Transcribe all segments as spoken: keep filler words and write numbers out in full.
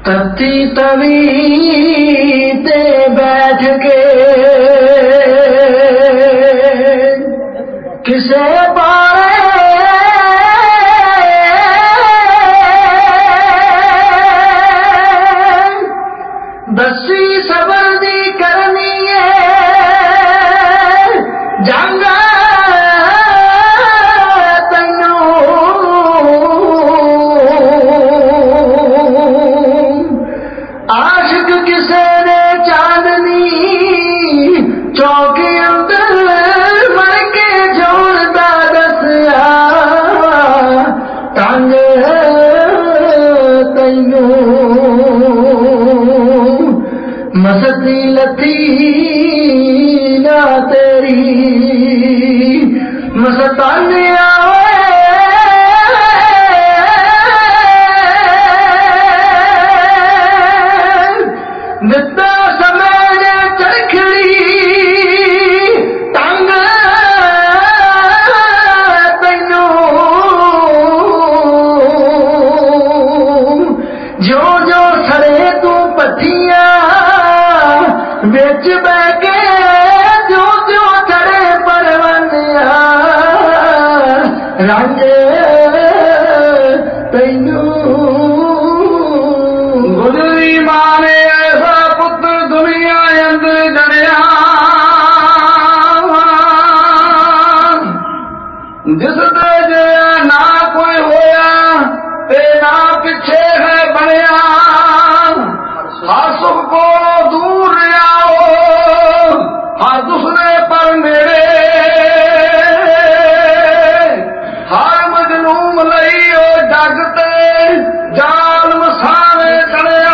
तती तवी ते बैठ के किसे बारे दसी सबर दी करनी है जंगा आशिक किसे ने चांदनी चौकी अंदर मर के जोड़ता दसिया तंग तैनू मसती लती ना तेरी मस्तानिया नित्ता समय ने चरखड़ी तंग तैनू जो जो सड़े तू पथिया बिच बह के जो जो सड़े परवनिया रंग तैनू गुजरी माने दुनिया अंदर जड़िया जिस दे ना कोई होया ते ना पिछे है बनया हर सुख को दूर आओ हर दूसरे पर मेरे हर मजलूम लई ओ जगते जाल मसावे चढ़िया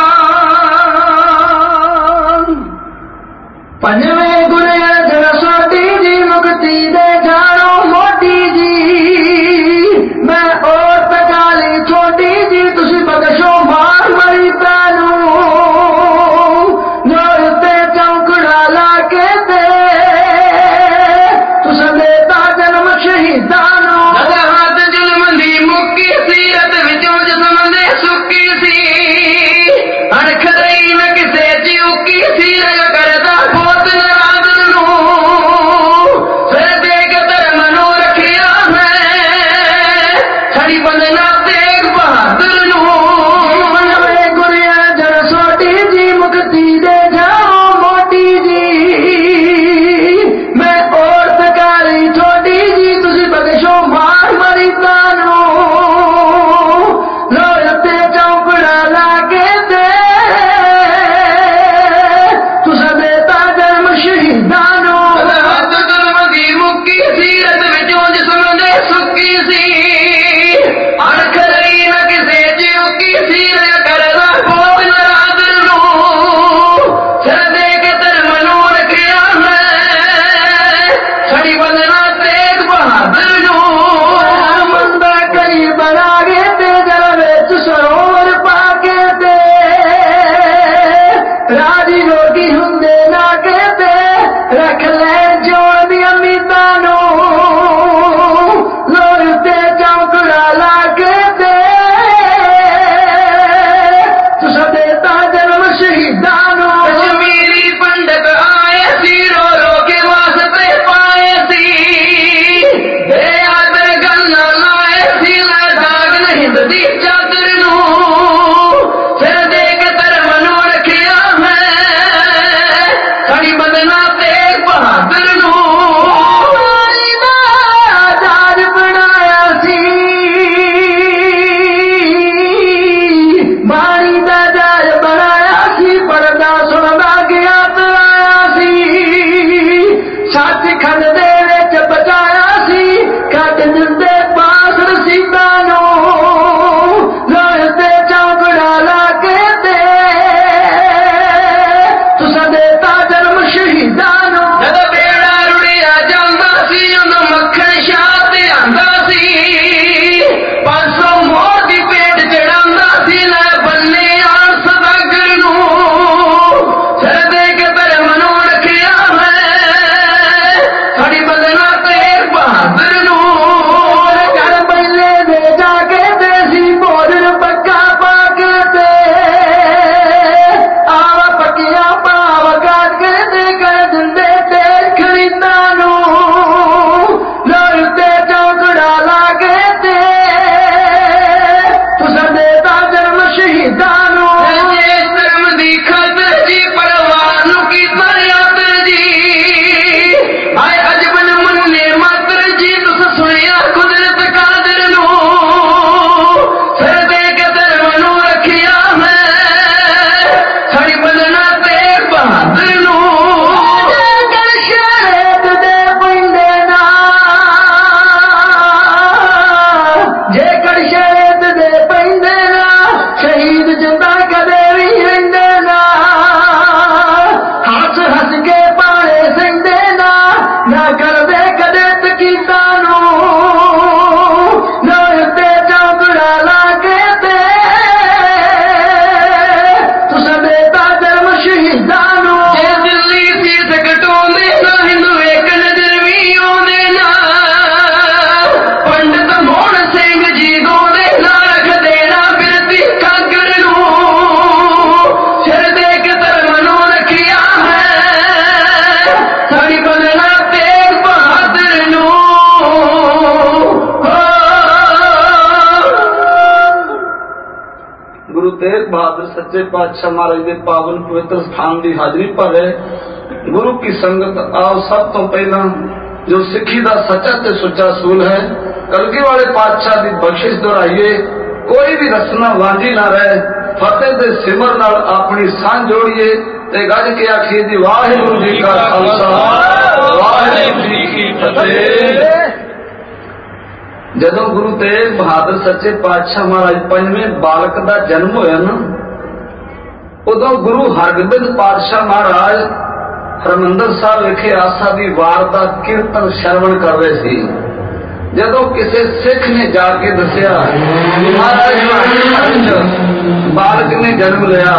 पंजवे गुरे जन सोटी जी मुक्ति दे जानो मोटी जी मैं और पचाली छोटी जी तुसी बदशो मार मरी पैनू जोड़ते चौकड़ा लाके दे तुस देता जन्म शहीदानो हाथ जुल्म दी मुक्की सीरत विचों जिस्म दे सुक्की सी अणख रही न किसे चिउकी सी रग करदा रख ले जोड़ दी अमीता नो लोरते चौकड़ा लाके दे तुस देता जन्म शहीदानो कश्मीरी पंडित आए सी रो रो के वास्ते पाए सी दे आदर गन्ना लाए सी लै दाग नहीं दी चादर नू फिर दे के धर्म नू रखिया है खड़ी बदना बहादुर नू दाज बनाया सी बाणी दा दाज बनाया सी पढ़दा सुनदा गया तराया सी सच खंड दे विच बचाया सी कट दिंदे पास रसीदा नू लोहते चौकड़ा लाके दे तुस देता जन्म शहीदा बड़ी गुरु तेग बहादुर सच्चे पातशाह महाराज के पावन पवित्र स्थान की हाजरी भर रहे गुरु की संगत आओ। सब तो पहला जो सिखी का सच्चा ते सुच्चा सूल है कलगी वाले पातशाह की बख्शिश दोहराइए। कोई भी रसना वांझी ना रहे। फतेह दे सिमर नाल अपनी सांझ जोड़िए ते गज के आखिए जी वाहिगुरू जी का खालसा वाहिगुरू जी की फतेह। जदों गुरु तेग बहादुर सच्चे पातशाह महाराज पंजवें बालक का जन्म होया ना उदों गुरु हरगोबिंद पातशाह महाराज हरमंदर साहब विखे आसा दी वार का कीर्तन श्रवण कर रहे थे। जदों किसी सिख ने जाके दसिया महाराज बालक ने जन्म लिया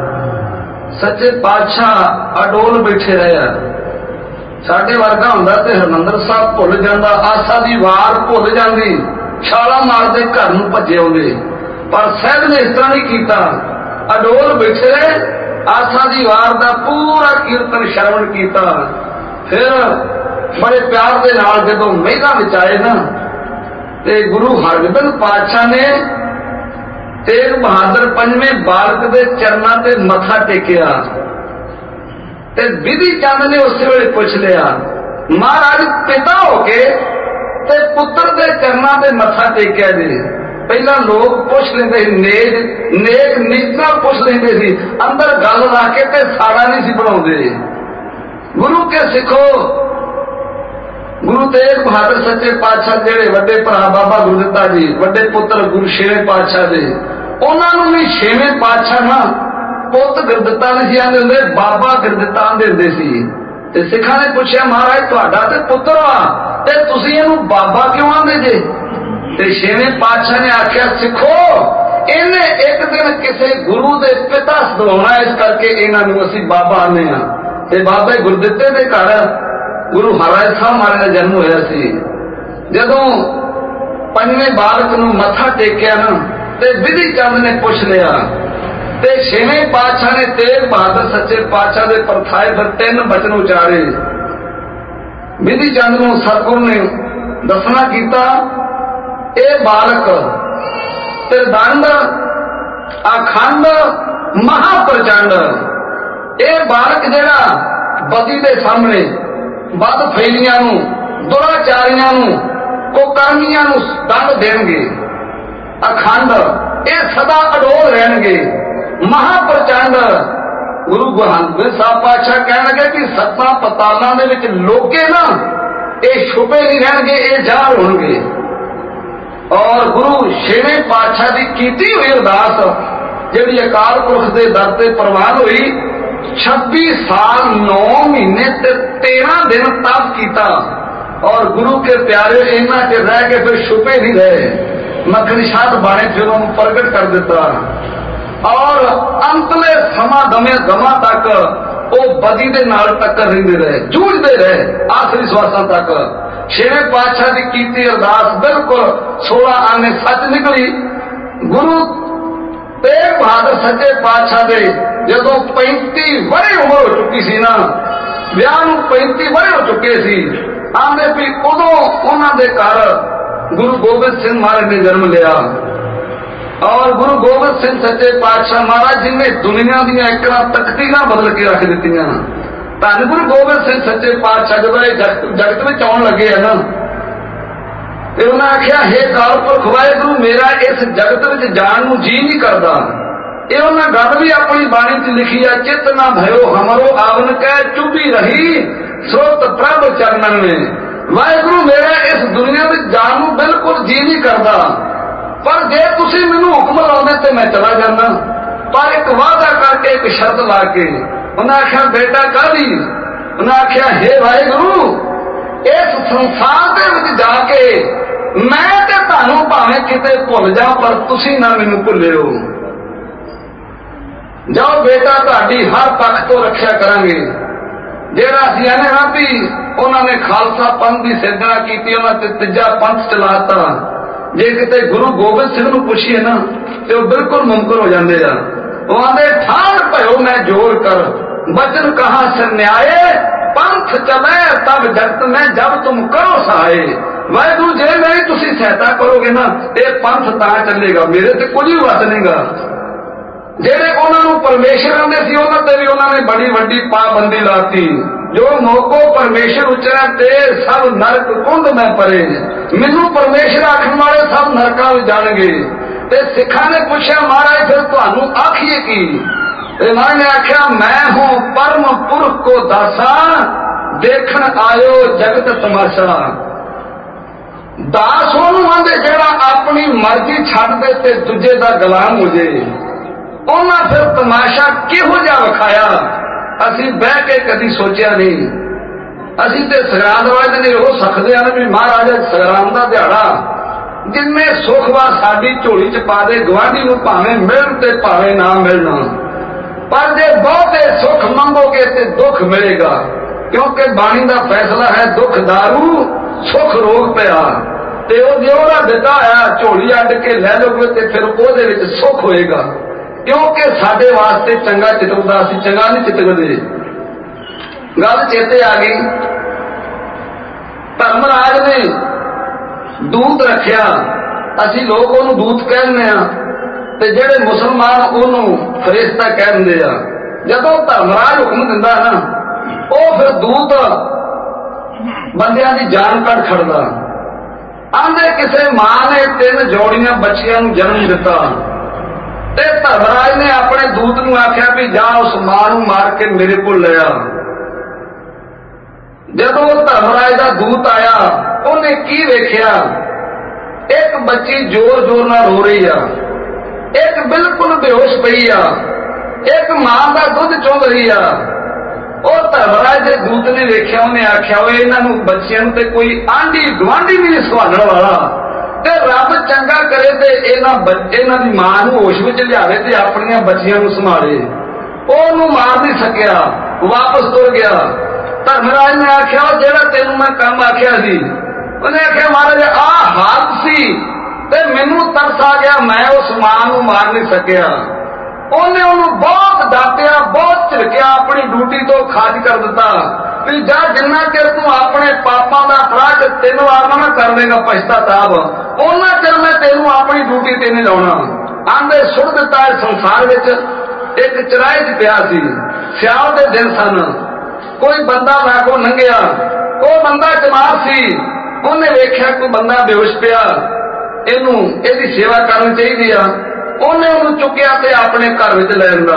सच्चे पातशाह अडोल बैठे रहे। साडे वर्गा हुंदा ते हरमंदर साहब भुल जांदा आसा दी वार भुल जांदी छाला मारदे घर नूं भजे आउंदे। पर साहब ने इस तरह नहीं कीता अडोल बैठे रहे आसा दी वार दा पूरा कीर्तन श्रवण कीता। फिर बड़े प्यार दे नाल जदों मेघां विच आए ना ते गुरु हरगोबिंद पातशाह ने तेग बहादुर पंजवें बालक दे चरनां ते मथा टेकिया ते विधि चंद ने उस वेले पुछ लिया महाराज पिता होके ते पुत्र दे चरनां ते मथा टेकिया जी। पहला लोग पुछ लेंदे नेक नेक नीता पुछ लेंदे सी अंदर गल रख के ते साड़ा नहीं सी बनाउंदे। गुरु के सिखो गुरु तेग बहादुर सच्चे पातशाह जेड़े वड्डे भरा बाबा गुरदित्ता जी वड्डे पुत्र गुरु छेवें पातशाह दे उन्हां नूं भी छेवें पातशाह ना पुत गुरदित्ता नहीं आंदे हुंदे बाबा गुरदित्ता आंदे हुंदे सी। ते सिखां ने पुछया महाराज तुहाडा ते पुत्र आ ते तुसीं इहनूं बाबा क्यों आंदे जे? ते छेवें पातशाह ने आख्या सिखो इहने एक दिन किसी गुरु दे पिता सदवाउणा इस करके इन्हां नूं असीं बाबा आंदे हां। ते बाबे गुरदित्ते दे घर गुरु हरराय साहब महाराज दा जन्म होया सी। जदों पंजवें बालक नूं मत्था टेकिया ना ते विधि चंद ने पुछ लिया ते छेवें पातशाह ने तेग बहादुर सच्चे पातशाह दे परथाए फिर तीन बचन उचारे। विधि चंद नूं सतगुरु ने दसना कीता ए बालक त्रिदंड अखंड महाप्रचंड ए बालक जेड़ा बदी दे सामने बद फैलियां नूं दुराचारियां नूं कुकर्मियां नूं दंड देणगे। अखंड ए सदा अडोल रहणगे। महाप्रचंड गुरु गोबिंद साहब पातशाह कह लगे कि सत्तां पतालां दे विच लोके ना ये छुपे नहीं रहणगे ये जाहिर होणगे। और गुरु छेवें पातशाह की कीती हुई अरदास जिहड़ी अकाल पुरख दे दर ते प्रवान हुई छब्बी साल नौ महीने ते तेरह दिन तप कीता। और गुरु के प्यारे इन्हां च रह के फिर छुपे नहीं रहे। मखनी शाह बाणे फिर उन्होंने प्रगट कर दिता और अंतले समा दमे दमा तक वो बदी दे नाल टक्कर रहिंदे रहे जूझते रहे आखिरी श्वासां तक। छेवें पातशाह की कीती अरदास बिल्कुल सोलह आने सच निकली। गुरु तेग बहादुर सच्चे पातशाह दे जदों पैंती वरे उम्र हो चुकी सी ना विआह नूं पैंती वरे हो चुके सी आंदे भी उदों उन्हां दे घर गुरु गोबिंद सिंह महाराज ने जन्म लिया। और गुरु गोबिंद सिंह सच्चे पातशाह महाराज जी ने दुनिया दी एक तख्तीरां बदल के रख दित्तियां। धन गुरु गोबिंद सिंह सच्चे पातशाह जब जगत में आउण लगे है ना ते उन्हें आख्या हे कालपुरख वाहिगुरू मेरा इस जगत में जाण नूं जी नहीं करदा। ये उन्हें गल भी अपनी बाणी च लिखी है चित ना भयो हमरो आवन कह चुभी रही स्रोत प्रभ चरणन में। वाहिगुरू मेरा इस दुनिया में जाण नूं बिल्कुल जी नहीं करदा पर जे तुसीं मैनूं हुक्म लाउंदे ते मैं चला जांदा। पर एक वादा करके एक शर्त ला के उन्हें आख्या बेटा काहदी? उन्हें आख्या हे वाहिगुरू इस संसार दे विच जाके मैं ते तुहानूं भावें किते भुल जा पर तुसीं ना मैनूं भुल्लिओ। जाओ बेटा तुहाडी हर पक्ष तो रक्षा करांगे। जेड़ा असीं आने ना भी उन्होंने खालसा पंथ की सिरजना की उन्होंने तीजा पंथ चलाता। जे किते गुरु गोबिंद सिंह नूं पुछीए ना तो बिल्कुल मुमकिन हो जाते हैं। वो आंदे ठाण भयो मैं जोर कर वचन कहा से न्याय पंथ चले तब जगत में जब तुम करो सहाय। वाहिगुरू जे मेरी तुसीं सहायता करोगे ना ये पंथ तां चलेगा मेरे ते कुछ भी वस नहींगा। ਜਿਹੜੇ ਉਹਨਾਂ ਨੂੰ ਪਰਮੇਸ਼ਰ ਆਂਦੇ ਸੀ ਉਹਨਾਂ ਤੇ ਵੀ ਉਹਨਾਂ ਨੇ ਬੜੀ ਵੱਡੀ ਪਾਬੰਦੀ ਲਾਤੀ। ਜੋ ਮੋਕੋ ਪਰਮੇਸ਼ਰ ਉਚਰਾ ਤੇ ਸਭ ਨਰਕ ਕੁੰਡ ਮੈਂ ਪਰੇ। ਮੈਨੂੰ ਪਰਮੇਸ਼ਰ ਆਖਣ ਵਾਲੇ ਸਭ ਨਰਕਾਂ ਵਿੱਚ ਜਾਣਗੇ। ਤੇ ਸਿੱਖਾਂ ਨੇ ਪੁੱਛਿਆ ਮਹਾਰਾਜ ਫਿਰ ਤੁਹਾਨੂੰ ਆਖੀਏ ਕੀ? ਤੇ ਮਹਾਰਾਜ ਨੇ ਆਖਿਆ ਮੈਂ ਹੂੰ ਪਰਮ ਪੁਰਖ ਕੋ ਦਾਸਾ ਦੇਖਣ ਆਇਓ ਜਗਤ ਤਮਾਸ਼ਾ। ਦਾਸ ਉਹਨੂੰ ਆਂਦੇ ਜਿਹੜਾ ਆਪਣੀ ਮਰਜ਼ੀ ਛੱਡ ਦੇ ਤੇ ਦੂਜੇ ਦਾ ਗੁਲਾਮ ਹੋ ਜੇ। ਉਹਨਾਂ ਫਿਰ ਤਮਾਸ਼ਾ ਕਿਹੋ ਜਿਹਾ ਵਿਖਾਇਆ ਅਸੀਂ ਬਹਿ ਕੇ ਕਦੀ ਸੋਚਿਆ ਨਹੀਂ। ਅਸੀਂ ਤੇ ਸੰਗਰਾਂਦ ਵਾਲੇ ਦਿਨ ਇਹੋ ਸਖਦੇ ਹਨ ਵੀ ਮਹਾਰਾਜ ਸੰਗਰਾਂਦ ਦਾ ਦਿਹਾੜਾ ਜਿੰਨੇ ਸੁੱਖ ਵਾ ਸਾਡੀ ਝੋਲੀ ਚ ਪਾ ਦੇ, ਗੁਆਂਢੀ ਨੂੰ ਭਾਵੇਂ ਮਿਲਣ ਤੇ ਭਾਵੇਂ ਨਾ ਮਿਲਣਾ, ਪਰ ਜੇ ਬਹੁਤੇ ਸੁੱਖ ਮੰਗੋਗੇ ਤੇ ਦੁੱਖ ਮਿਲੇਗਾ। ਕਿਉਂਕਿ ਬਾਣੀ ਦਾ ਫੈਸਲਾ ਹੈ ਦੁੱਖ ਦਾਰੂ ਸੁੱਖ ਰੋਗ ਪਿਆ। ਤੇ ਉਹ ਜੇ ਉਹਦਾ ਦਿੱਤਾ ਹੋਇਆ ਝੋਲੀ ਅੱਡ ਕੇ ਲੈ ਲਓਗੇ ਤੇ ਫਿਰ ਉਹਦੇ ਵਿੱਚ ਸੁੱਖ ਹੋਏਗਾ। ਕਿਉਂਕਿ ਸਾਡੇ ਵਾਸਤੇ ਚੰਗਾ ਚਿਤਵਦਾ, ਅਸੀਂ ਚੰਗਾ ਨਹੀਂ ਚਿਤਵਦੇ। ਗੱਲ ਚੇਤੇ ਆ ਗਈ, ਧਰਮਰਾਜ ਨੇ ਦੂਤ ਰੱਖਿਆ। ਅਸੀਂ ਲੋਕ ਉਹਨੂੰ ਦੂਤ ਕਹਿੰਦੇ ਆ ਤੇ ਜਿਹੜੇ ਮੁਸਲਮਾਨ ਉਹਨੂੰ ਫਰਿਸ਼ਤਾ ਕਹਿੰਦੇ ਆ। ਜਦੋਂ ਧਰਮਰਾਜ ਹੁਕਮ ਦਿੰਦਾ ਨਾ ਉਹ ਫਿਰ ਦੂਤ ਬੰਦਿਆਂ ਦੀ ਜਾਨ ਕੱਢ ਖੜਦਾ। ਆਂਦੇ ਕਿਸੇ ਮਾਂ ਨੇ ਤਿੰਨ ਜੋੜੀਆਂ ਬੱਚਿਆਂ ਨੂੰ ਜਨਮ ਦਿੱਤਾ ਤੇ ਧਰਮਰਾਜ ਨੇ ਆਪਣੇ ਦੂਤ ਨੂੰ ਆਖਿਆ ਵੀ ਜਾ ਉਸ ਮਾਂ ਨੂੰ ਮਾਰ ਕੇ ਮੇਰੇ ਕੋਲ ਲੈ ਆ। ਜਦੋਂ ਧਰਮਰਾਜ ਦਾ ਦੂਤ ਆਇਆ ਉਹਨੇ ਕੀ ਵੇਖਿਆ? ਇੱਕ ਬੱਚੀ ਜ਼ੋਰ ਜ਼ੋਰ ਨਾਲ ਰੋ ਰਹੀ ਆ, ਇੱਕ ਬਿਲਕੁਲ ਬੇਹੋਸ਼ ਪਈ ਆ, ਇੱਕ ਮਾਂ ਦਾ ਦੁੱਧ ਚੁੰਘ ਰਹੀ ਆ। ਉਹ ਧਰਮਰਾਜ ਦੇ ਦੂਤ ਨੇ ਵੇਖਿਆ, ਉਹਨੇ ਆਖਿਆ ਓਏ ਇਹਨਾਂ ਨੂੰ ਬੱਚਿਆਂ ਨੂੰ ਤੇ ਕੋਈ ਆਂਢੀ ਗੁਆਂਢੀ ਵੀ ਨਹੀਂ ਸੰਭਾਲਣ ਵਾਲਾ, ਤੇ ਰੱਬ ਚੰਗਾ ਕਰੇ ਤੇ ਇਹਨਾਂ ਇਹਨਾਂ ਦੀ ਮਾਂ ਨੂੰ ਹੋਸ਼ ਵਿੱਚ ਲਿਆਵੇ ਤੇ ਆਪਣੀਆਂ ਬੱਚੀਆਂ ਨੂੰ ਸੰਭਾਲੇ। ਉਹਨੂੰ ਮਾਰ ਨਹੀਂ ਸਕਿਆ, ਵਾਪਸ ਤੁਰ ਗਿਆ। ਧਰਮਰਾਜ ਨੇ ਆਖਿਆ ਉਹ ਜਿਹੜਾ ਤੈਨੂੰ ਮੈਂ ਕੰਮ ਆਖਿਆ ਸੀ, ਉਹਨੇ ਆਖਿਆ ਮਹਾਰਾਜ ਆਹ ਹਾਲਤ ਸੀ ਤੇ ਮੈਨੂੰ ਤਰਸ ਆ ਗਿਆ, ਮੈਂ ਉਸ ਮਾਂ ਨੂੰ ਮਾਰ ਨਹੀਂ ਸਕਿਆ। ਉਹਨੇ ਉਹਨੂੰ ਬਹੁਤ ਡਾਂਟਿਆ, ਬਹੁਤ ਝਿੜਕਿਆ, ਆਪਣੀ ਡਿਊਟੀ ਤੋਂ ਖਾਰਜ ਕਰ ਦਿੱਤਾ ਵੀ ਜਾ ਜਿੰਨਾ ਚਿਰ ਤੂੰ ਆਪਣੇ ਪਾਪਾਂ ਦਾ ਅਪਰਾਧ ਤਿੰਨ ਵਾਰ ਨਾ ਕਰ ਲੇਗਾ ਪਛਤਾਤਾਪ, ਉਹਨਾਂ ਚਿਰ ਮੈਂ ਤੈਨੂੰ ਆਪਣੀ ਡਿਊਟੀ ਤੇ ਨਹੀਂ ਲਾਉਣਾ। ਆਂਦੇ ਸੁੱਟ ਦਿੱਤਾ। ਸੰਸਾਰ ਵਿੱਚ ਇੱਕ ਚਰਾਏ 'ਚ ਪਿਆ ਸੀ, ਸਿਆਲ ਦੇ ਦਿਨ ਸਨ। ਕੋਈ ਬੰਦਾ ਲਾਗੋਂ ਲੰਘਿਆ, ਉਹ ਬੰਦਾ ਚਮਾਰ ਸੀ। ਉਹਨੇ ਵੇਖਿਆ ਕੋਈ ਬੰਦਾ ਬੇਹੋਸ਼ ਪਿਆ, ਇਹਨੂੰ ਇਹਦੀ ਸੇਵਾ ਕਰਨੀ ਚਾਹੀਦੀ ਆ। ਉਹਨੇ ਉਹਨੂੰ ਚੁੱਕਿਆ ਤੇ ਆਪਣੇ ਘਰ ਵਿੱਚ ਲੈ ਆਂਦਾ।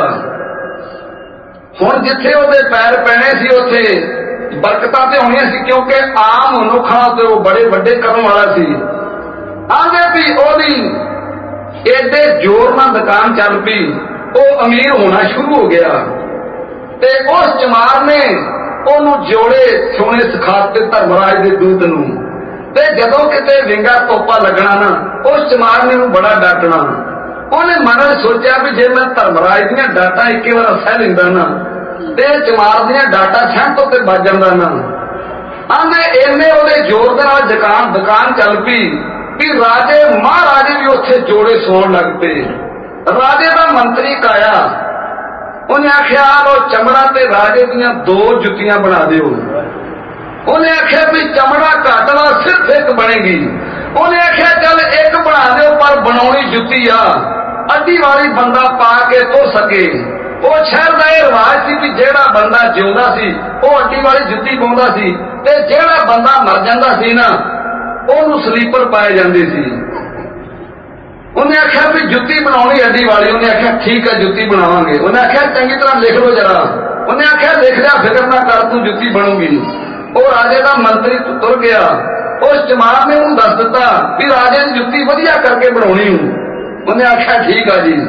ਹੁਣ ਜਿੱਥੇ ਉਹਦੇ ਪੈਰ ਪੈਣੇ ਸੀ ਉੱਥੇ ਬਰਕਤਾਂ ਤੇ ਹੋਣੀਆਂ ਸੀ, ਕਿਉਂਕਿ ਆਮ ਮਨੁੱਖਾਂ ਤੇ ਉਹ ਬੜੇ ਵੱਡੇ ਕਰਨ ਵਾਲਾ ਸੀ। ਆਂਦੇ ਵੀ ਉਹਦੀ ਏਡੇ ਜ਼ੋਰ ਨਾਲ ਦੁਕਾਨ ਚੱਲ ਪਈ, ਉਹ ਅਮੀਰ ਹੋਣਾ ਸ਼ੁਰੂ ਹੋ ਗਿਆ। ਤੇ ਉਸ ਚਮਾਰ ਨੇ ਉਹਨੂੰ ਜੋੜੇ ਸੋਨੇ ਸਿਖਾ ਦਿੱਤੇ ਧਰਮਰਾਜ ਦੇ ਦੂਤ ਨੂੰ। ਤੇ ਜਦੋਂ ਕਿਤੇ ਵਿੰਗਾ ਤੋਪਾ ਲੱਗਣਾ ਨਾ ਉਸ ਚਮਾਰ ਨੇ ਉਹਨੂੰ ਬੜਾ ਡਾਂਟਣਾ। ਉਹਨੇ ਮਨ ਵਿੱਚ ਸੋਚਿਆ ਵੀ ਜੇ ਮੈਂ ਧਰਮਰਾਜ ਦੀਆਂ ਡਾਂਟਾਂ ਇੱਕੇ ਵਾਰ ਸਹਿ ਲੈਂਦਾ ਨਾ ਤੇ ਚਮਾਰ ਦੀਆਂ ਡਾਂਟਾਂ ਸਹਿਣ ਤੋਂ ਤੇ ਬਚ ਜਾਂਦਾ ਨਾ। ਆਂਦੇ ਇੰਨੇ ਉਹਦੇ ਜ਼ੋਰ ਦੇ ਨਾਲ ਦੁਕਾਨ ਦੁਕਾਨ ਚੱਲ ਪਈ ਕਿ ਰਾਜੇ ਮਹਾਰਾਜੇ ਵੀ ਉੱਥੇ ਜੋੜੇ ਸੌਣ ਲੱਗ ਪਏ। ਰਾਜੇ ਦਾ ਮੰਤਰੀ ਕਾਇਆ, ਉਹਨੇ ਆਖਿਆ ਲੋ ਚਮੜਾ ਤੇ ਰਾਜੇ ਦੀਆਂ ਦੋ ਜੁੱਤੀਆਂ ਬਣਾ ਦਿਓ। ਉਹਨੇ ਆਖਿਆ ਵੀ ਚਮੜਾ ਘੱਟ ਵਾ, ਸਿਰਫ ਇੱਕ ਬਣੇਗੀ। ਉਹਨੇ ਆਖਿਆ ਚੱਲ ਇੱਕ ਬਣਾ ਦਿਓ, ਪਰ ਬਣਾਉਣੀ ਜੁੱਤੀ ਆ, ਅੱਧੀ ਵਾਲੀ ਬੰਦਾ ਪਾ ਕੇ ਤੁਰ ਸਕੇ। ਉਹ ਸ਼ਹਿਰ ਦਾ ਇਹ ਰਿਵਾਜ ਸੀ ਵੀ ਜਿਹੜਾ ਬੰਦਾ ਜਿਉਂਦਾ ਸੀ ਉਹ ਅੱਧੀ ਵਾਲੀ ਜੁੱਤੀ ਪਾਉਂਦਾ ਸੀ, ਤੇ ਜਿਹੜਾ ਬੰਦਾ ਮਰ ਜਾਂਦਾ ਸੀ ਨਾ ਉਹਨੂੰ ਸਲੀਪਰ ਪਾਏ ਜਾਂਦੇ ਸੀ। ਉਹਨੇ ਆਖਿਆ ਵੀ ਜੁੱਤੀ ਬਣਾਉਣੀ ਅੱਡੀ ਵਾਲੀ। ਉਹਨੇ ਆਖਿਆ ਠੀਕ ਹੈ ਜੁੱਤੀ ਬਣਾਵਾਂਗੇ। ਉਹਨੇ ਆਖਿਆ ਚੰਗੀ ਤਰ੍ਹਾਂ ਲਿਖ ਲਓ ਜਰਾ। ਉਹਨੇ ਆਖਿਆ ਲਿਖ ਲਿਆ, ਫਿਕਰ ਨਾ ਕਰ ਤੂੰ ਜੁੱਤੀ ਬਣੂਗੀ। ਉਹ ਰਾਜੇ ਦਾ ਮੰਤਰੀ ਤੁਰ ਗਿਆ। ਉਸ ਚਮਾਰ ਨੇ ਉਹਨੂੰ ਦੱਸ ਦਿੱਤਾ ਵੀ ਰਾਜੇ ਦੀ ਜੁੱਤੀ ਵਧੀਆ ਕਰਕੇ ਬਣਾਉਣੀ ਹੂੰ। ਉਹਨੇ ਆਖਿਆ ਠੀਕ ਆ ਜੀ।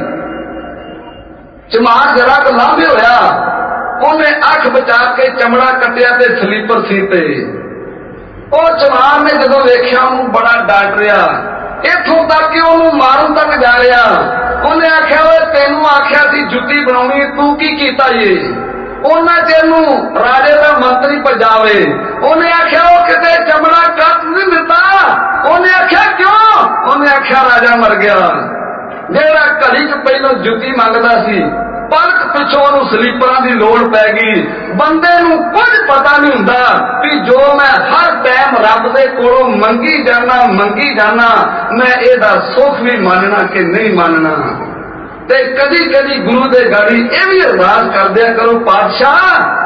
ਚਮਾਰ ਜਰਾ ਕੁ ਲਾਂਭੇ ਹੋਇਆ, ਉਹਨੇ ਅੱਖ ਬਚਾ ਕੇ ਚਮੜਾ ਕੱਟਿਆ ਤੇ ਸਲੀਪਰ ਸੀਤੇ। ਉਹ ਚਮਾਰ ਨੇ ਜਦੋਂ ਵੇਖਿਆ ਉਹਨੂੰ ਬੜਾ ਡਾਂਟ ਰਿਹਾ, ਇੱਥੋਂ ਤੱਕ ਕਿ ਉਹਨੂੰ ਮਾਰਨ ਤੱਕ ਜਾ ਰਿਹਾ। ਉਹਨੇ ਆਖਿਆ ਓਏ ਤੈਨੂੰ ਆਖਿਆ ਸੀ ਜੁੱਤੀ ਬਣਾਉਣੀ, ਤੂੰ ਕੀ ਕੀਤਾ ਜੇ? ਉਹਨਾਂ ਚਿਰ ਨੂੰ ਰਾਜੇ ਦਾ ਮੰਤਰੀ ਭਜਾਵੇ। ਉਹਨੇ ਆਖਿਆ ਉਹ ਕਿਤੇ ਚਮੜਾ ਕੱਟ ਨਹੀਂ ਦਿੱਤਾ। ਉਹਨੇ ਆਖਿਆ ਕਿਉਂ? ਉਹਨੇ ਆਖਿਆ ਰਾਜਾ ਮਰ ਗਿਆ। ਜਿਹੜਾ ਘੜੀ ਕੁ ਪਹਿਲਾਂ ਜੁੱਤੀ ਮੰਗਦਾ ਸੀ, ਪਲਕ ਪਿੱਛੋਂ ਉਹਨੂੰ ਸਲੀਪਰਾਂ ਦੀ ਲੋੜ ਪੈ ਗਈ। ਬੰਦੇ ਨੂੰ ਕੁਝ ਪਤਾ ਨਹੀਂ ਹੁੰਦਾ ਵੀ ਜੋ ਮੈਂ ਹਰ ਟਾਈਮ ਰੱਬ ਦੇ ਕੋਲੋਂ ਮੰਗੀ ਜਾਣਾ ਮੰਗੀ ਜਾਣਾ, ਮੈਂ ਇਹਦਾ ਸੁੱਖ ਵੀ ਮੰਨਣਾ ਕਿ ਨਹੀਂ ਮੰਨਣਾ। ते कदी कदी गुरु दे गाड़ी ये भी अरदास कर दिया करो, पातशाह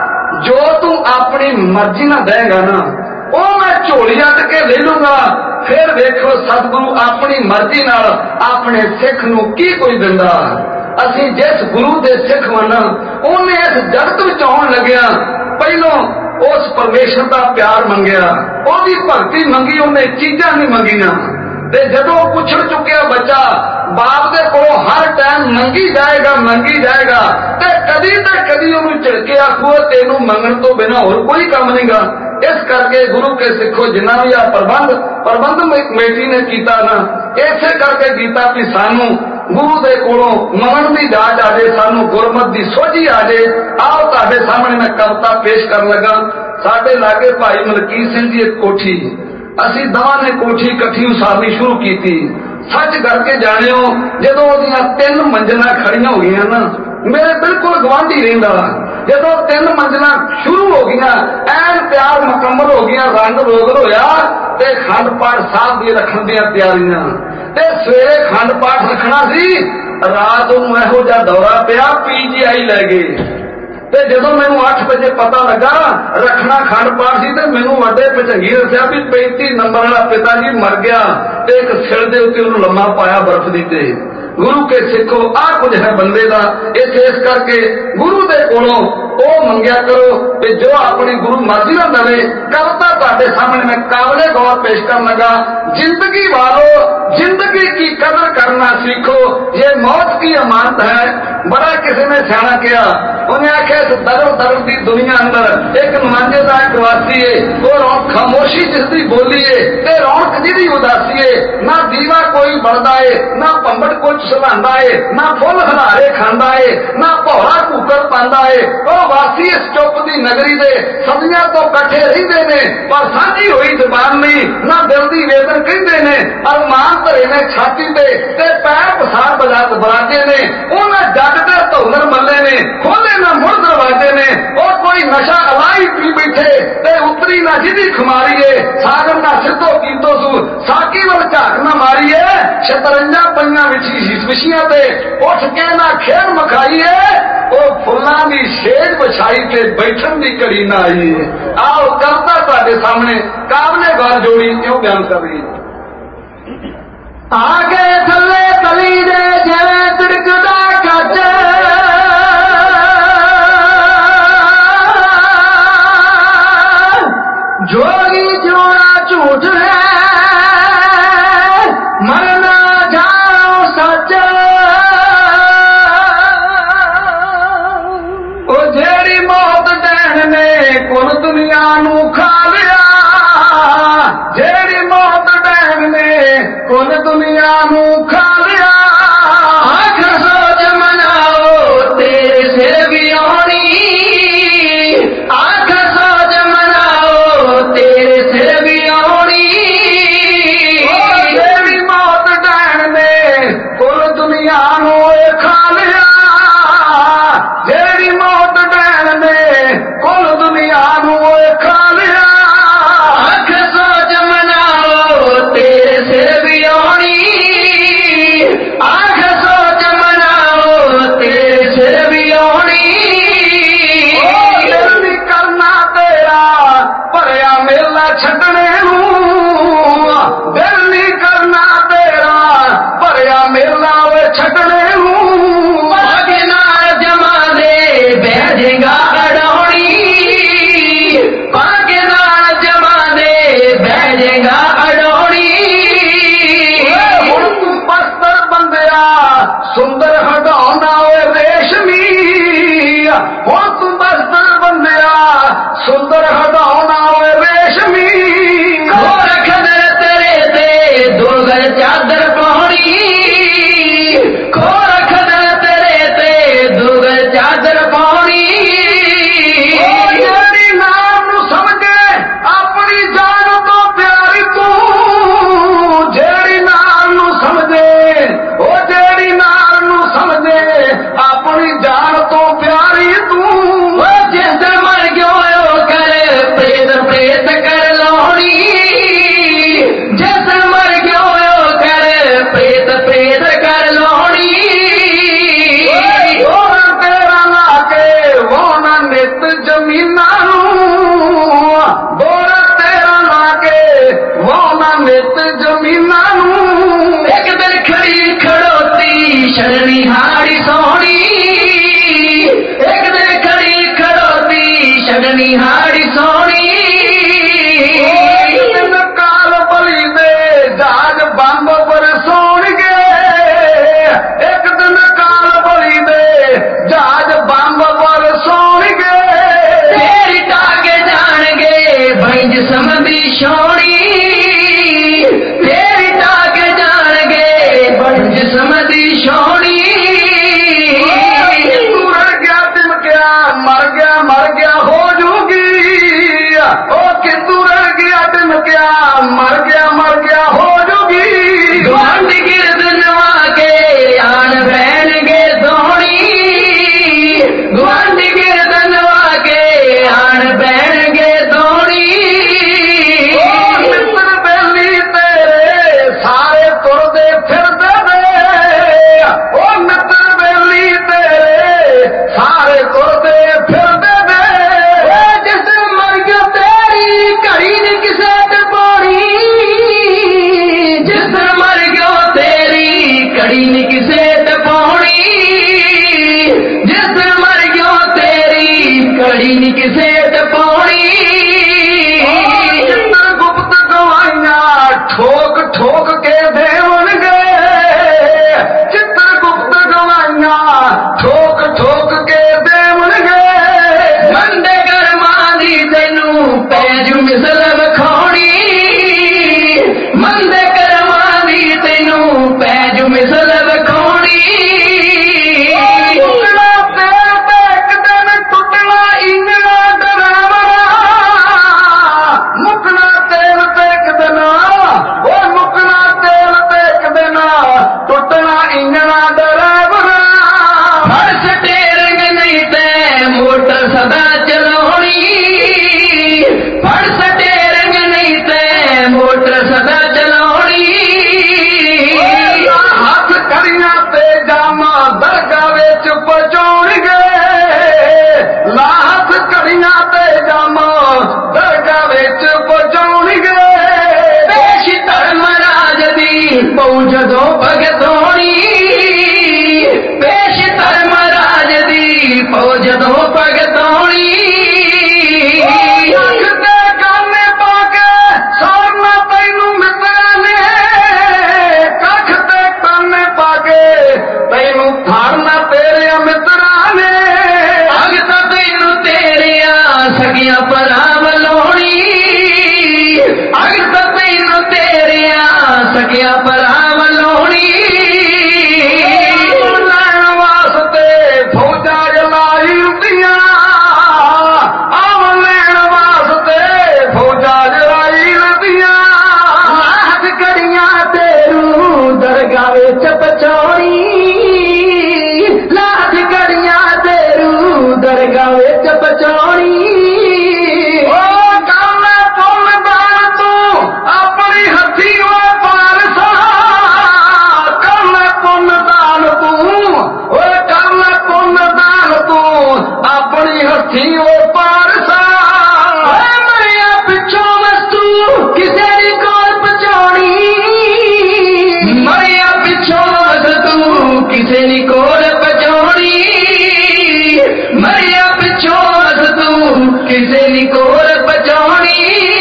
जो तू अपनी मर्जी ना देगा ना वो मैं झोली अट के ले लूंगा। फिर देखो सतगुरु अपनी मर्जी नाल अपने सिख नूं की कोई दिंदा। असीं जिस गुरु दे सिख वन उन्हें इस जगत विच आउण लग्या पहलों उस परमेश्वर का प्यार मंगिया, ओदी भगती मंगी, उन्हें चीजां नहीं मंगियां। ते जदों पुछड़ चुकिया बच्चा बाप दे कोलों हर टाइम मंगी जाएगा मंगी जाएगा ते कदी ते कदी उन्हें झिड़के आखू तेनू मंगण तो बिना होर कोई काम नहींगा। इस करके गुरु के सिखो जिन्ना भी आ प्रबंध प्रबंध कमेटी ने कीता ना इसे करके कीता कि सानू गुरु दे कोलों मंगण दी जाच आ जाए, सानू गुरमत दी सोझी आ जाए। आओ तुहाडे सामने मैं कविता पेश कर लगा। साडे लागे भाई मलकीत सिंह जी एक कोठी, असी दवा ने कोठी इकट्ठी उसारनी शुरू की थी। सच करके जानियो जदों ओदियां तीन मंजिलां खड़ियां हो गईयां ना मेरे बिल्कुल गवांढी रहिंदा। जदों तीन मंजिलां शुरू हो गईयां ऐन तैयार मुकम्मल हो गईयां, रंग रोगन होया ते खंड पाठ साहब दी रखण दी तैयारियां ते सवेरे खंड पाठ रखना सी। रात नूं इहो जिहा दौरा पिया पीजीआई लै गए ते जदों मैनूं अठ बजे पता लगा रखना खंड पाठ सी ते मैनूं वड्डे भजंगी दस्सिया भी पैंती नंबर वाला पिता जी मर गया ते एक सिर दे उत्ते उहनूं लम्मा पाया बर्फ दी ते। गुरु के सिखो आ कुछ है बंदे दा। इस इस करके गुरु दे कोलों ओ मंगिया करो कि जो अपनी गुरु मर्जी ना दवे। कविता तुहाडे सामने मैं काबले गौर पेश करन लगा। जिंदगी वालो जिंदगी की कदर करना सीखो, ये मौत की अमानत है। बड़ा किसी ने सियाणा किया, उन्हें आख्या इस दरब दरब की दुनिया अंदर एक नुमांजे का एक वासी है, वो रौनक खामोशी जिसकी बोली है ते रौनक जिहदी उदासी है। ना दीवा कोई बढ़दा है, ना पंबड़ कुछ सलांदा है, ना फुल हलारे खांदा है, ना भौरा कूकर पांदा है। वो वासी इस चुप दी नगरी दे सदियां तो कट्ठे रहिंदे ने पर साझी होई जबान नहीं, ना दिल दी वेदन कहिंदे ने। अरमान भरे ने छाती ते ते पैर पसार बजात बराजे ने। उन्हां जग दे धौलर मल्ले ने खोले ना मुड़ दरवाजे ने। और कोई नशा अलाई पी बैठे ते उतरी ना जिदी खुमारीए, सागम ना सिद्धो कीतो सू साकी वल झाक ना मारीए। शतरंजा पईयां विछी विछियां ते उठ के ना खेल मखाईए। ओ फुल्लां दी सेज विछाई ते बैठन दी घड़ी ना आई। आओ कविता तुहाडे सामने काबले गौर जोड़ी क्यों बयान कर रही है। आगे थल्ले कली दे जिवें तिड़कदा कच, जोगी जोड़ा झूठ है मरना जाओ सच। ओ जेड़ी मौत डैन ने कुल दुनिया नू खा लिया, जेड़ी मौत डैन ने कुल दुनिया नू खा लिया। आख सोच मनाओ तेरे सिर भी आनी, आख सोच मनाओ तेरे सिर भी आनी। जेड़ी मौत डैन ने कुल दुनिया नू खा लिया, जेड़ी मौत डैन ने कुल दुनिया नू खा लिया। आख सोच मनाओ तेरे सिर भी आनी, आख सोच मनाओ तेरे सिर भी आनी। दिल नहीं करना तेरा भरिया मेला छड्डने नूं, दिल नहीं करना तेरा भरिया मेला वे छड्डने नूं। आगे नाल जमाने बह जाएगा अडौड़ी, आगे नाल जमाने बह जाएगा अडौड़ी। हुण तू बस्तर बंदिया सुंदर हटाउंदा ओए रेशमी, हुण तू बस्तर बंदिया सुंदर हटाउंदा ओए रेशमी। खोर खदर तेरे ते दुर्गर चादर पाउणी, खोर खदर तेरे ते दुर्गर चादर पाउणी। जेड़ी नाम नू समझे अपनी जान तो प्यारी तू, जेड़ी नाम नू समझे ओ जेड़ी नाम नू समझे अपनी जान तो प्यारी तू। जिस मर गयो कर प्रेत प्रेत कर लौड़ी, जिस मर गयो कर ਨਿਤ ਜ਼ਮੀਨਾਂ ਨੂੰ ਇੱਕ ਦਿਨ ਖੜੀ ਖੜੋਤੀ ਸ਼ਰਣੀ ਹਾੜੀ ਸੋਹਣੀ, ਇੱਕ ਦਿਨ ਖੜੀ ਖੜੋਤੀ ਸ਼ਰਣੀ ਹਾੜੀ ਸੋਹਣੀ। ਇੱਕ ਦਿਨ ਕਾਲ ਬਲੀ ਦੇ ਜਹਾਜ਼ ਬੰਬ ਬਰਸਾਉਣਗੇ, ਇੱਕ ਦਿਨ ਕਾਲ ਬਲੀ ਦੇ ਜਹਾਜ਼ ਬੰਬ ਬਰਸਾਉਣਗੇ। ਤੇਰੀ ਟਾਕੇ ਜਾਣਗੇ ਬਈ ਜਿਸਮ ਦੀ ਛੋਣੀ, ਤੇਰੀ ਟਾਕੇ ਜਾਣਗੇ ਬਈ ਜਿਸਮ ਦੀ ਛੋਣੀ। ਮਰ ਗਿਆ ਤਿਮਕਿਆ ਮਰ ਗਿਆ ਮਰ ਗਿਆ ਹੋ ਜੂਗੀ, ਉਹ ਕਿੰਦੂ ਰਹਿ ਗਿਆ ਤਿਮਕਿਆ ਮਰ ਗਿਆ ਮਰ ਗਿਆ ਹੋ ਜੂਗੀ। ਗੁਆਂਢੀ ਗਿਰਦ ਨਵਾ ਕੇ ਆਣ ਬਹਿਣਗੇ ਸੋਹਣੀ, ਗੁਆਂਢੀ ਗਿਰਦ ਨਵਾ ਕੇ ਆਣ ਬਹਿਣਗੇ ਸੋਹਣੀ। ਉਹ ਮਿੱਤਰ ਬੇਲੀ ਤੇਰੇ ਸਾਰੇ ਤੁਰਦੇ ਫਿਰਦੇ ਨੇ, ਉਹ ਮਿੱਤਰ ਬੇਲੀ ਤੇਰੇ ਸਾਰੇ ਤੁਰਦੇ ਫਿਰਦੇ ਨੇ। ਜਿਸ ਮਰ ਗਿਆ ਤੇਰੀ ਘੜੀ ਨੀ ਕਿਸੇ ਤੇ ਪਾਉਣੀ, ਜਿਸ ਮਰ ਗਿਆ ਤੇਰੀ ਘੜੀ ਨੀ ਕਿਸੇ ਤੇ ਪਾਉਣੀ, ਜਿਸ ਮਰ ਗਿਆ ਤੇਰੀ ਘੜੀ ਨੀ ਕਿਸੇ ਤੇ ਪਾਉਣੀ। ਚਿੱਤਰ ਗੁਪਤ ਗਵਾਈਆਂ ਠੋਕ ਠੋਕ ਕੇ ਦੇਵਣਗੇ, ਚਿੱਤਰ ਗੁਪਤ ਗਵਾਈਆਂ ਠੋਕ ਠੋਕ ਕੇ ਦੇਵਣਗੇ। ਮੰਦੇ ਕਰਮਾਂ ਦੀ ਤੈਨੂੰ ਪੈਜੂ ਮਿਸਲ ਵਿਖਾਉਣੀ, ਮੰਦੇ ਕਰਮਾਂ ਦੀ ਤੈਨੂੰ ਪੈਜੂ ਮਿਸਲ ਵਿਖਾਉਣੀ। ਟੁੱਟਣਾ ਤੇਲ ਤੇ ਇੱਕ ਦਿਨ ਟੁੱਟਣਾ ਇੰਜਣਾ ਡਰਾਵਣਾ, ਮੁੱਕਣਾ ਤੇਲ ਤੇ ਇੱਕ ਦਿਨ, ਉਹ ਮੁੱਕਣਾ ਤੇਲ ਤੇ ਇੱਕ ਦਿਨ ਟੁੱਟਣਾ ਇੰਜਣਾ ਡਰਾਵਣਾ। ਫੜ ਸਟੇਰਿੰਗ ਨਹੀਂ ਤੇ ਮੋਟਰ ਸਦਾ ਚਲਾਉਣੀ, ਫੜ ਸਟੇਰਿੰਗ ਨਹੀਂ ਤੇ ਮੋਟਰ ਸਦਾ ਚਲਾਉਣੀ। ਹੱਥ ਖੜੀਆਂ ਤੇ ਜਾਮਾ ਦਰਗਾਹ ਵਿੱਚ ਪਹੁੰਚਾਉਣਗੇ, ਲਾ ਹੱਥ ਖੜੀਆਂ ਤੇ ਜਾਮਾ ਦਰਗਾਹ ਵਿੱਚ ਪਹੁੰਚਾਉਣਗੇ। ਪੇਸ਼ ਧਰਮ ਰਾਜ ਦੀ ਪਉ ਜਦੋਂ ਭਗਤ ਹੋਣੀ, ਪੇਸ਼ ਧਰਮ ਰਾਜ ਦੀ ਪਉ ਜਦੋਂ ਭਗਤ ਹੋਣੀ। ਅੱਖ ਤੇ ਗਾਨੇ ਪਾ ਕੇ ਸੌਰਨਾ ਤੈਨੂੰ ਮਿੱਤਰਾਂ ਨੇ, ਕੱਖ ਤੇ ਕਾਨੇ ਪਾ ਕੇ ਤੈਨੂੰ ਫਾੜਨਾ ਤੇਰੇ ਮਿੱਤਰਾਂ ਨੇ। ਅਗ ਤਾਂ ਤੈਨੂੰ ਤੇਰੀਆਂ ਸਗੀਆਂ ਭਰਾ ਵਲੋਣੀ, ਅਗ ਤਾਂ ਤੈਨੂੰ ਤੇਰੀਆਂ ਸਗੀਆਂ ਭਰਾ ਵਲੋਣੀ। ਲੈਣ ਵਾਸਤੇ ਫੌਜਾਂ ਜਲਾਈ ਹੁੰਦੀਆਂ, ਆਵ ਲੈਣ ਵਾਸਤੇ ਫੌਜਾਂ ਜਲਾਈ ਹੁੰਦੀਆਂ। ਲਾਖ ਘੜੀਆਂ ਤੇਰੂ ਦਰਗਾਹ ਵਿੱਚ ਪਹੁੰਚਾਉਣੀ, ਲਾਖ ਘੜੀਆਂ ਤੇਰੂ ਦਰਗਾਹ ਵਿੱਚ ਪਹੁੰਚਾਉਣੀ। ਉਹ ਕਾਮੇ ਪੁੰਨਦਾਨ ਤੂੰ ਆਪਣੀ ਹੱਥੀ ਓਏ ਪਾਰਸਾ, ਕਾਮੇ ਪੁੰਨਦਾਨ ਤੂੰ, ਓਏ ਕਾਮੇ ਪੁੰਨਦਾਨ ਤੂੰ ਆਪਣੀ ਹੱਥੀ ਓਏ ਪਾਰਸਾ। ਓਏ ਮਰਿਆ ਪਿੱਛੋਂ ਵਸਤੂ ਕਿਸੇ ਦੀ ਕੋਲ ਪਹੁੰਚਾਉਣੀ, ਮਰਿਆ ਪਿੱਛੋਂ ਵਸਤੂ ਕਿਸੇ ਦੀ ਕੋਲ ਪਹੁੰਚਾਉਣੀ, ਮਰਿਆ ਪਿੱਛੋਂ ਵਸਤੂ ਕਿਸੇ ਦੀ ਕੋਲ ਪਹੁੰਚਾਉਣੀ।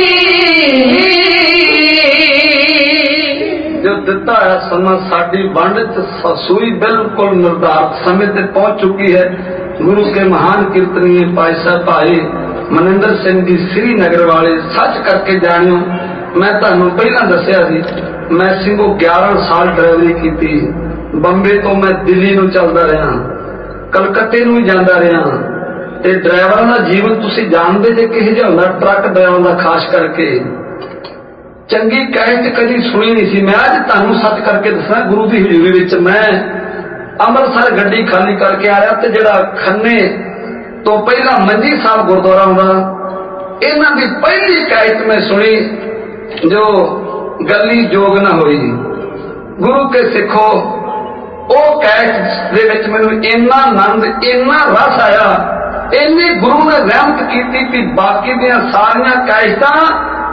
ਜੋ ਦਿੱਤਾ ਹੈ ਸਮਾਂ ਸਾਡੀ ਵੰਡ ਚ ਸੂਈ ਬਿਲਕੁਲ ਨਿਰਧਾਰਤ ਸਮੇਂ ਤੇ ਪਹੁੰਚ ਚੁੱਕੀ ਹੈ। ਗੁਰੂ ਕੇ ਮਹਾਨ ਕੀਰਤਨੀਏ ਭਾਈ ਸਾਹਿਬ ਭਾਈ ਮਨਿੰਦਰ ਸਿੰਘ ਜੀ ਸ੍ਰੀਨਗਰ ਵਾਲੇ, ਸੱਚ ਕਰਕੇ ਜਾਣਿਓ ਮੈਂ ਤੁਹਾਨੂੰ ਪਹਿਲਾਂ ਦੱਸਿਆ ਸੀ, ਮੈਂ ਸਿੰਘੋ ਗਿਆਰਾਂ ਸਾਲ ਡਰਾਈਵਰੀ ਕੀਤੀ। ਬੰਬੇ ਤੋਂ ਮੈਂ ਦਿੱਲੀ ਨੂੰ ਚੱਲਦਾ ਰਿਹਾ, ਕਲਕੱਤੇ ਨੂੰ ਵੀ ਜਾਂਦਾ ਰਿਹਾ। ਤੇ ਡਰਾਈਵਰਾਂ ਦਾ ਜੀਵਨ ਤੁਸੀਂ ਜਾਣਦੇ ਜੇ ਕਿਹੋ ਜਿਹਾ ਹੁੰਦਾ, ਟਰੱਕ ਡਰਾਈਵਰਾਂ ਦਾ ਖਾਸ ਕਰਕੇ ਚੰਗੀ ਕਹਿਤ ਕਦੀ ਸੁਣੀ ਨਹੀਂ ਸੀ। ਮੈਂ ਅੱਜ ਤੁਹਾਨੂੰ ਸੱਚ ਕਰਕੇ ਦੱਸਾਂ, ਗੁਰੂ ਦੀ ਹਜ਼ੂਰੀ ਵਿੱਚ ਮੈਂ ਅੰਮ੍ਰਿਤਸਰ ਗੱਡੀ ਖਾਲੀ ਕਰਕੇ ਆ ਰਿਹਾ, ਤੇ ਜਿਹੜਾ ਖੰਨੇ ਤੋਂ ਪਹਿਲਾਂ ਮੰਜੀ ਸਾਹਿਬ ਗੁਰਦੁਆਰਾ ਆਉਂਦਾ, ਇਹਨਾਂ ਦੀ ਪਹਿਲੀ ਕਹਿਤ ਮੈਂ ਸੁਣੀ ਜੋ ਗੱਲੀ ਜੋਗ ਨਾ ਹੋਈ। ਗੁਰੂ ਕੇ ਸਿੱਖੋ, ਉਹ ਕਹਿਤ ਦੇ ਵਿੱਚ ਮੈਨੂੰ ਇੰਨਾ ਆਨੰਦ, ਇੰਨਾ ਰਸ ਆਇਆ, ਇੰਨੀ ਗੁਰੂ ਨੇ ਰਹਿਮਤ ਕੀਤੀ ਕਿ ਬਾਕੀ ਦੀਆਂ ਸਾਰੀਆਂ ਕਹਿਤਾਂ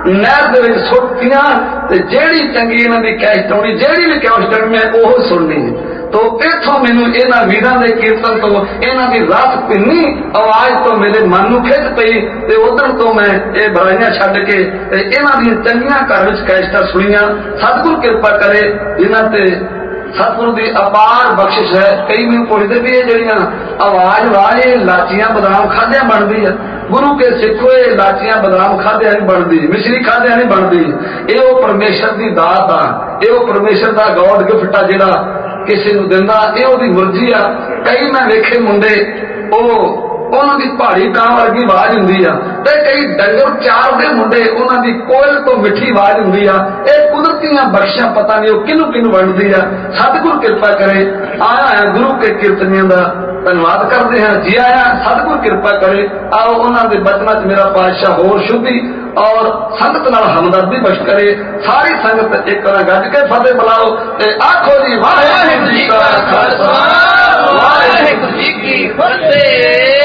नहर दे विच सुੱਟਤੀਆਂ ते ਜਿਹੜੀ चंगी इन्हां दी कैसट आउणी ਜਿਹੜੀ भी कैसट आउणी मैं ओह सुननी तो इथों मैनू इन्हां वीरां दे कीर्तन तो इन्हां दी रस भिन्नी आवाज तो मेरे मन नूं खिच पई ते उधर तो मैं ये बुराइयां छड्ड के ते इन्हां दी चंगियां घर विच कैसटां सुणीआं। सतगुर कृपा करे जिन्हां ते सतगुरु की अपार बख्शिश है। कई मैनूं पुछदे भी ये जिहड़ियां आवाज वाले लाचियां बदाम खाद्या बनदी है गुरु के सिखो ये लाचियां बदाम खाद्या नहीं बनती मिश्री खाद्या नहीं बनती ये परमेश्वर की दात आ ये परमेश्वर का गॉड गिफ्ट आ जिहड़ा किसी नूं दिंदा ये ओहदी मर्जी आ। कई मैं वेखे मुंडे ਉਹ ਉਹਨਾਂ ਦੀ ਪਹਾੜੀ ਕਾਂ ਵਰਗੀ ਆਵਾਜ਼ ਹੁੰਦੀ ਆ ਤੇ ਕਈ ਡੰਗਰ ਚਾਰਦੇ ਮੁੰਡੇ ਉਹਨਾਂ ਦੀ ਕੋਇਲ ਤੋਂ ਮਿੱਠੀ ਆਵਾਜ਼ ਹੁੰਦੀ ਆ। ਇਹ ਕੁਦਰਤੀਆਂ ਬਖਸ਼ਾਂ ਪਤਾ ਨਹੀਂ ਉਹ ਕਿਹਨੂੰ ਕਿਹਨੂੰ ਵੰਡਦੀ ਆ। ਸਤਿਗੁਰ ਕਿਰਪਾ ਕਰੇ ਆਇਆ ਆ ਗੁਰੂ ਕੇ ਕੀਰਤਨੀਆਂ ਦਾ ਧੰਨਵਾਦ ਕਰਦੇ ਹਾਂ ਜੀ ਆਇਆ ਸਤਿਗੁਰ ਕਿਰਪਾ ਕਰੇ ਆਓ ਉਹਨਾਂ ਦੇ ਬਚਨਾਂ 'ਚ ਮੇਰਾ ਪਾਤਸ਼ਾਹ ਹੋਰ ਸ਼ੁੱਧੀ और संगत नाल हमदर्दी बख्श करे। सारी संगत एक तरह गज के फतेह बुलाओ ते आखो जी वाहिगुरू जी का खालसा वाहिगुरू जी की फतेह।